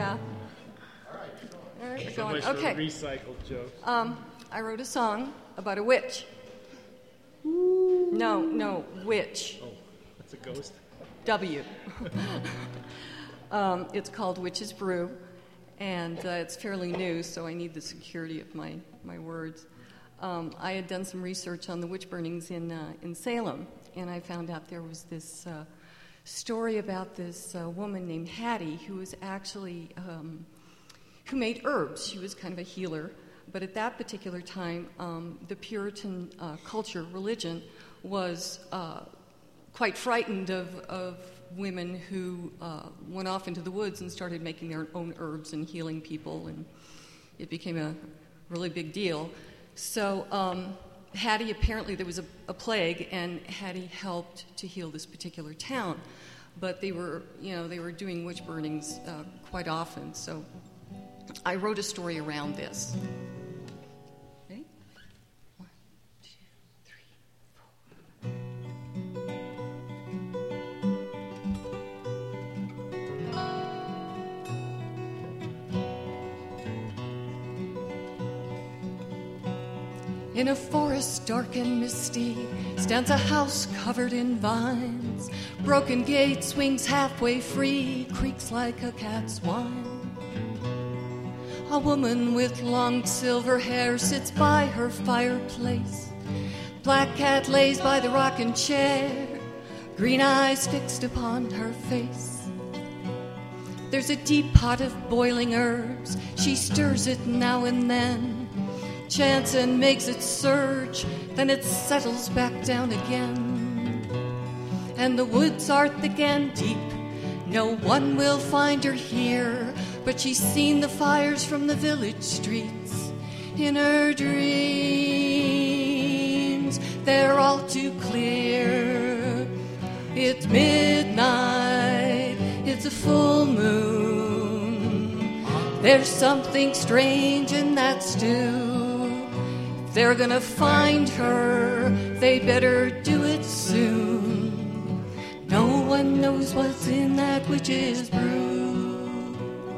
Yeah. All right, we're going. Okay. Recycled joke. I wrote a song about a witch. No, witch. Oh, that's a ghost? W. It's called Witch's Brew, and it's fairly new, so I need the security of my words. I had done some research on the witch burnings in Salem, and I found out there was this story about this woman named Hattie who was actually who made herbs. She was kind of a healer, but at that particular time, the Puritan culture, religion, was quite frightened of women who went off into the woods and started making their own herbs and healing people, and it became a really big deal. So Hattie, apparently there was a plague, and Hattie helped to heal this particular town. But they were doing witch burnings quite often. So I wrote a story around this. Okay? 1, 2, 3, 4. In a forest dark and misty stands a house covered in vines. Broken gate swings halfway free, creaks like a cat's whine. A woman with long silver hair sits by her fireplace. Black cat lays by the rocking chair, green eyes fixed upon her face. There's a deep pot of boiling herbs, she stirs it now and then, chants and makes it surge, then it settles back down again. And the woods are thick and deep, no one will find her here, but she's seen the fires from the village streets. In her dreams, they're all too clear. It's midnight, it's a full moon. There's something strange in that stew. If they're gonna find her, they better do it soon. No one knows what's in that witch's brew.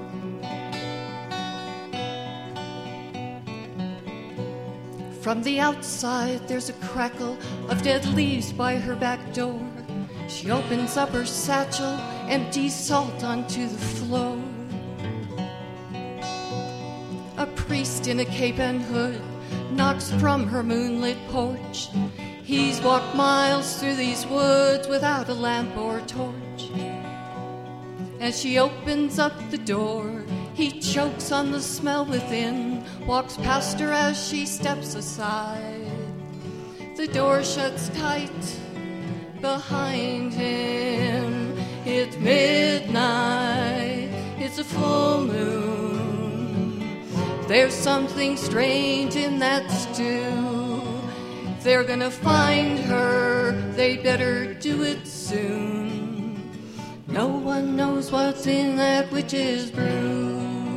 From the outside, there's a crackle of dead leaves by her back door. She opens up her satchel, empties salt onto the floor. A priest in a cape and hood knocks from her moonlit porch. He's walked miles through these woods without a lamp or torch. As she opens up the door, he chokes on the smell within, walks past her as she steps aside. The door shuts tight behind him. It's midnight, it's a full moon. There's something strange in that stew. If they're gonna find her, they better do it soon. No one knows what's in that witch's brew.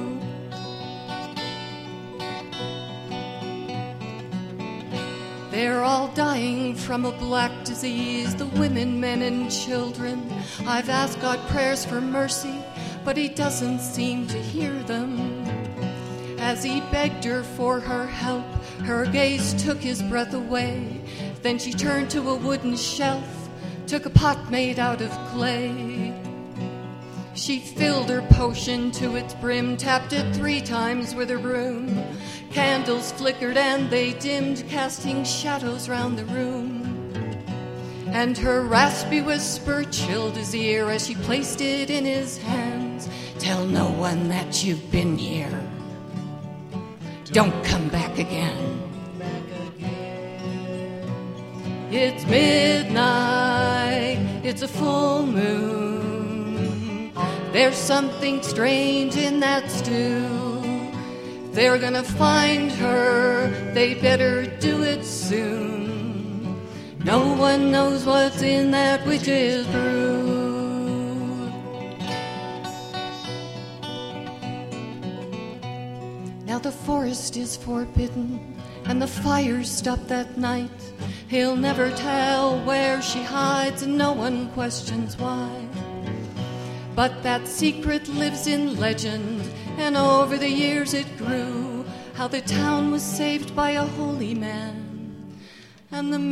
They're all dying from a black disease, the women, men, and children. I've asked God prayers for mercy, but he doesn't seem to hear them. As he begged her for her help, her gaze took his breath away. Then she turned to a wooden shelf, took a pot made out of clay. She filled her potion to its brim, tapped it 3 times with her broom. Candles flickered and they dimmed, casting shadows round the room. And her raspy whisper chilled his ear as she placed it in his hands. Tell no one that you've been here. Don't come back again. It's midnight, it's a full moon. There's something strange in that stew. They're gonna find her, they better do it soon. No one knows what's in that witch's brew. Now the forest is forbidden, and the fires stopped that night. He'll never tell where she hides, and no one questions why. But that secret lives in legend, and over the years it grew, how the town was saved by a holy man. And the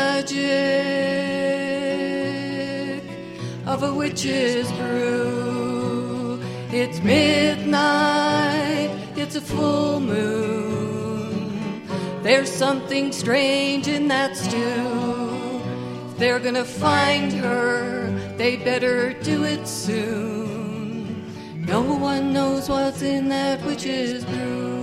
magic of a witch's brew. It's midnight, it's a full moon. There's something strange in that stew. If they're gonna find her, they better do it soon. No one knows what's in that witch's brew.